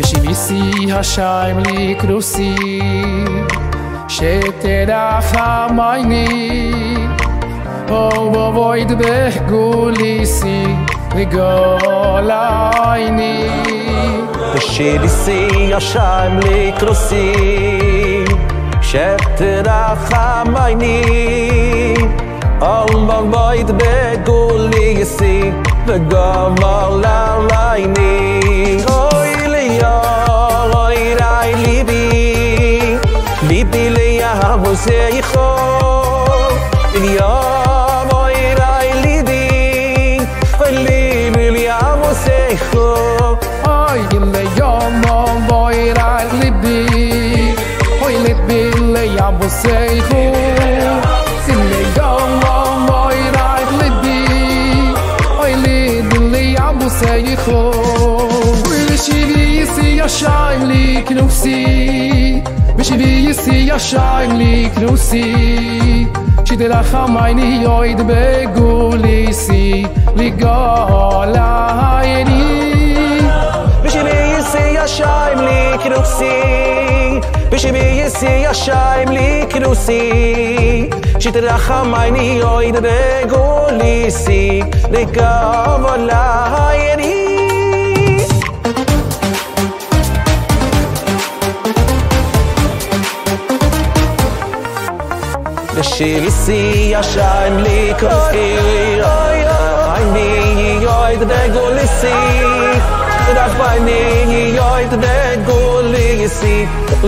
ושביסי השיים לקרוסי שתרחמייני ובויד בגוליסי לגולייני ושביסי השיים לקרוסי שתרחמייני ובויד בגוליסי לגולייני ליבי ליאבו זייחו ליאב אויראי ליבי ליבי ליאבו זייחו אוי ליאב אויראי ליבי אוי ליבי ליאבו זייחו ליאב אויראי ליבי אוי ליבי ליאבו זייחו ושביסי השיים לקנוסי ושביסי השיים לקנוסי שתרחמייני יויד בגוליסי לגולייני ושביסי השיים לקנוסי ושביסי השיים לקנוסי שתרחמייני יויד בגוליסי לגולייני ושביסי השיים לקרוסי אני יויד בגוליסי תרחמייני יויד בגוליסי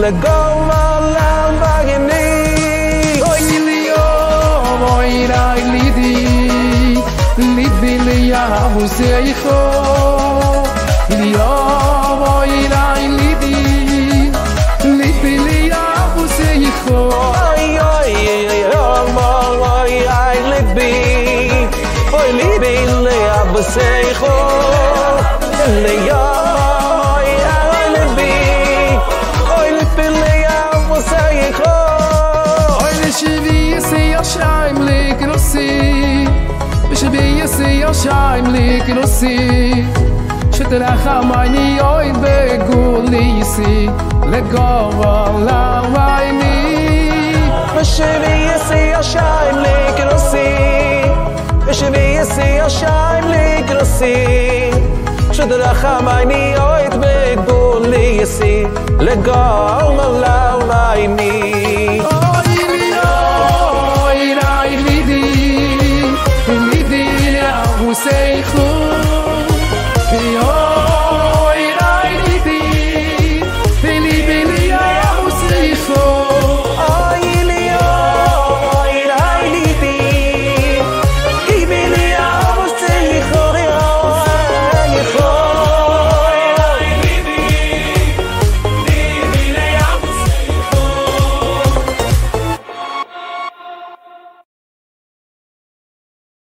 לגולייני אוי ליאב אויראי ליבי ליאבו זייחו ליאב אויראי ליבי ליאבו זייחו Oy libi leab seicho leay libi oy libi leab seicho oy shviisi yashim likrosi shviisi yashim likrosi shterachamani oy begulisi legavalayni shviisi yashim likrosi ושביסי השיים לקרוסי שתרחמייני אויד בגוליסי לגולייני